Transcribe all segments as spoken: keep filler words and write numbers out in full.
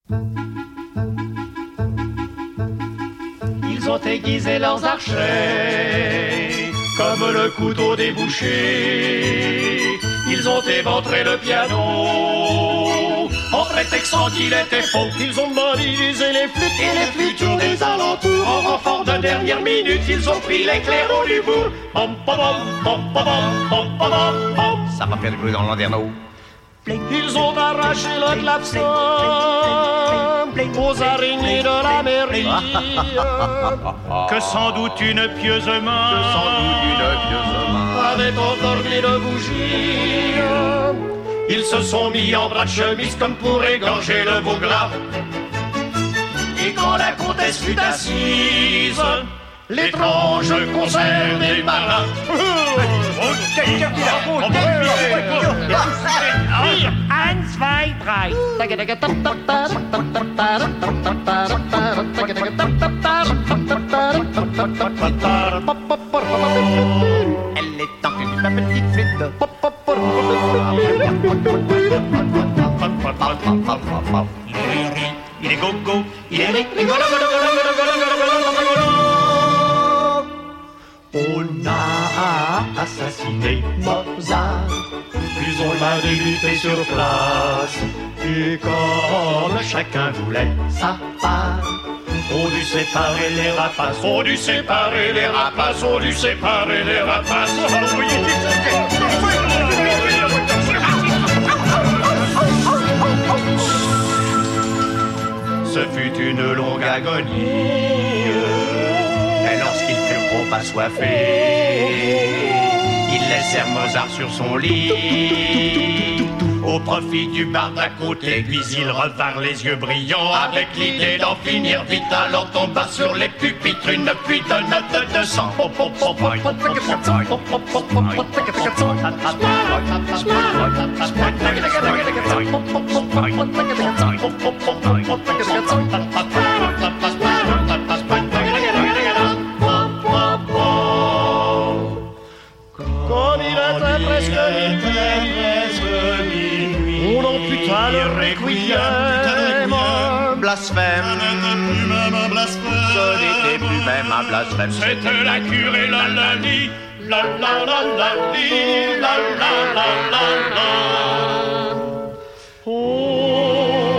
Ils ont aiguisé leurs archers comme le couteau des bouchers. Ils ont éventré le piano en prétextant qu'il était faux. Ils ont mobilisé les flûtes et les flûtures des alentours. En renfort de dernière minute, ils ont pris les clairons du bourg. Pom, pom, pom, pom, pom, pom, pom, pom. Ça va faire du bruit dans le landerneau. Ils ont arraché le klaxon aux araignées de la mairie que sans doute une pieuse main, que sans doute une pieuse main avait entorné de bougies. Ils se sont mis en bras de chemise comme pour égorger le veau gras. Et quand la comtesse fut assise, l'étrange concert des marins. Un, zwei, drei. Elle est en une ma petite flûte. Il est gogo, il est rigolo, on a assassiné Mozart, puis on l'a débuté sur place. Et comme chacun voulait sa part, on dut séparer les rapaces, on dut séparer les rapaces, on dut séparer les rapaces. Ce fut une longue agonie. Et lorsqu'ils furent trop assoiffés, ils laissèrent Mozart sur son lit au profit du bar d'à côté. Puis ils revinrent les yeux brillants avec l'idée d'en finir vite. Alors tomba sur les pupitres une pluie de notes de sang. Comme il était presque minuit, on amputa le requiem. Blasphème, ce n'était plus même un blasphème. C'était la curée, la la li, la la la la li, la la la la la. Oh.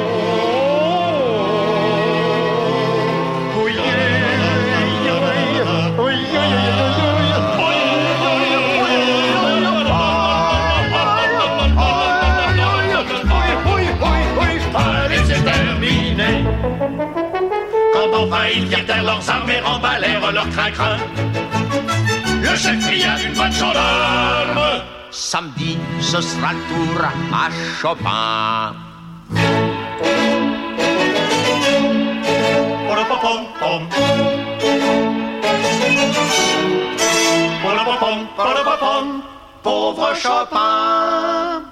Quand enfin ils gardèrent leurs armes et remballèrent leurs crin-crin, le chef cria d'une voix de gendarme: samedi, ce sera le tour à Chopin. Pom-pom-pom. Pom-pom-pom. Pauvre Chopin.